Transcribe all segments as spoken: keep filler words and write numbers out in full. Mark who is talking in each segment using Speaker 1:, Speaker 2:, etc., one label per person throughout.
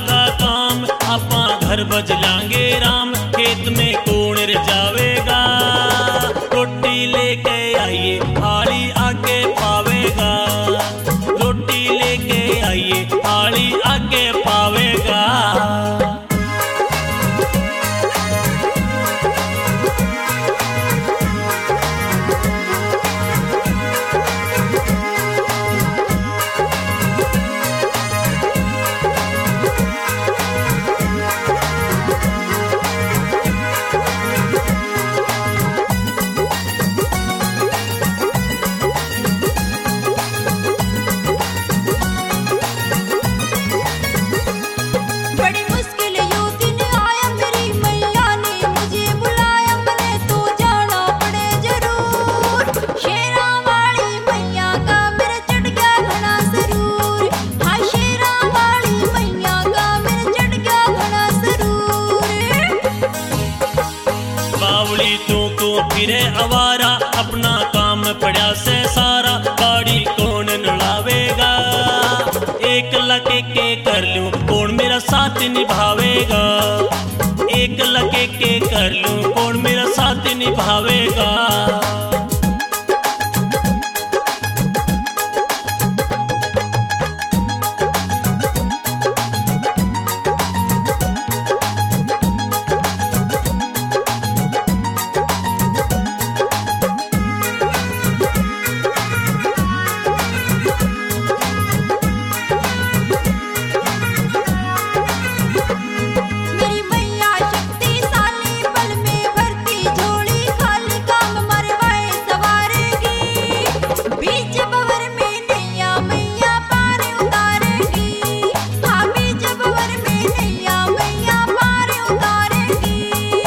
Speaker 1: का काम, आपा घर बजलांगे राम, खेत में कौन रह जावेगा। रोटी लेके आइए थाली आगे पावेगा, रोटी लेके आइए थाली आगे पावेगा।
Speaker 2: बड़ी मुश्किल यो दिन आया, मेरी मैया ने मुझे बुलाया, मैंने तो जाना पड़े जरूर। शेरा वाली मैया का मेरे चढ़ गया घना सरूर, हाँ शेरा वाली मैया का मेरे चढ़ गया घना सरूर।
Speaker 1: बावली तू को फिरे आवारा, अपना काम पड़ा से सारा, बाड़ी कौन नड़ावेगा। एक लके के कर लूं कौन मेरा साथ निभावेगा, एक लके के कर लूं कौन मेरा साथ निभावेगा।
Speaker 2: मेरी मैया शक्तिशाली, बल में भरती झोली खाली, काम मरवाए सवारेगी। बीच बवर में नैया मैया पार उतारेगी, हाँ बीच बवर में नैया मैया पार उतारेगी।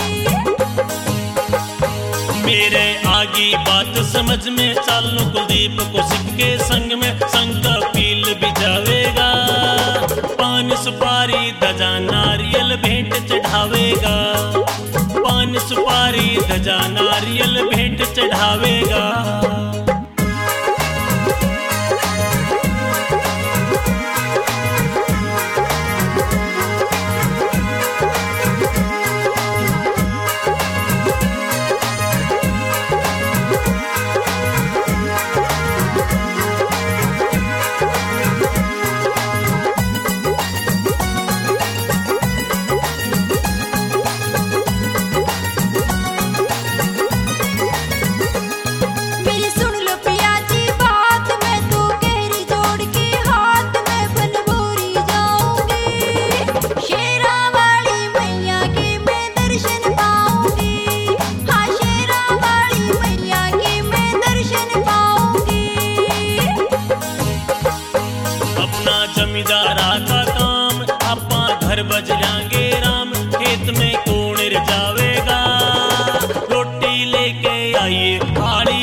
Speaker 1: मेरे आगे बात समझ में, चालू कुलदीप को सिख के संग में, संग का पील भी जावेगा। पान सुपारी धजा नारियल भेंट चढ़ावेगा, पान सुपारी धजा नारियल भेंट चढ़ावेगा।
Speaker 2: मेरी सुन लो पिया जी बात, मैं तो गहरी जोड़ के हाथ में बनभोरी जाऊंगी। शेरा वाली मैया के मैं दर्शन पाऊंगी, हाँ शेरा वाली मैया के मैं दर्शन पाऊंगी।
Speaker 1: अपना जमींदारा का काम, आपा घर बजलांगे राम, खेत में कौन रह जावेगा। रोटी लेके आइए थाली